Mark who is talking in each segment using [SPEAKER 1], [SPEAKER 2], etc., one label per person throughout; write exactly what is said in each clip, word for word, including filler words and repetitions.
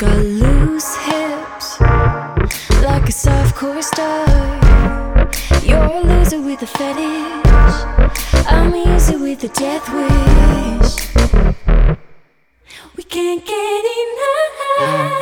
[SPEAKER 1] got loose hips, like a softcore star. You're a loser with a fetish, I'm a user with a death wish. We can't get enough.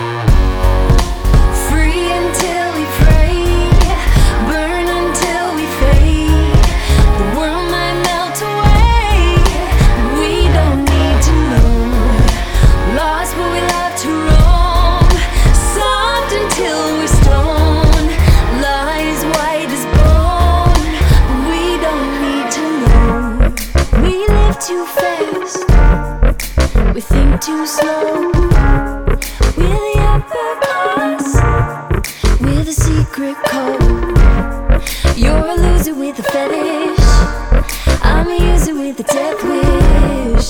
[SPEAKER 1] Free until we fray, burn until we fade. The world might melt away, we don't need to know. Lost but we love to roam, soft until we're stone. Lies white as bone, we don't need to know. We live too fast, we think too slow. We're the upper class with a secret code. You're a loser with a fetish, I'm a user with a death wish.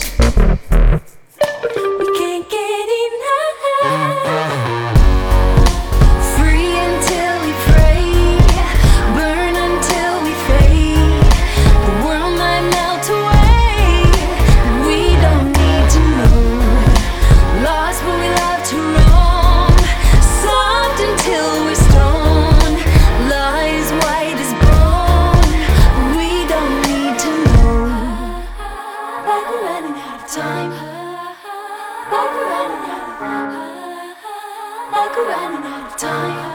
[SPEAKER 1] We can't get enough. Free until we fray, burn until we fade. The world might melt away, we don't need to know. Lost but we love to roam, soft until we're stone. Lies white as bone, we don't need to know. Like we're running out of time, like we're running out of, like we're running out of time.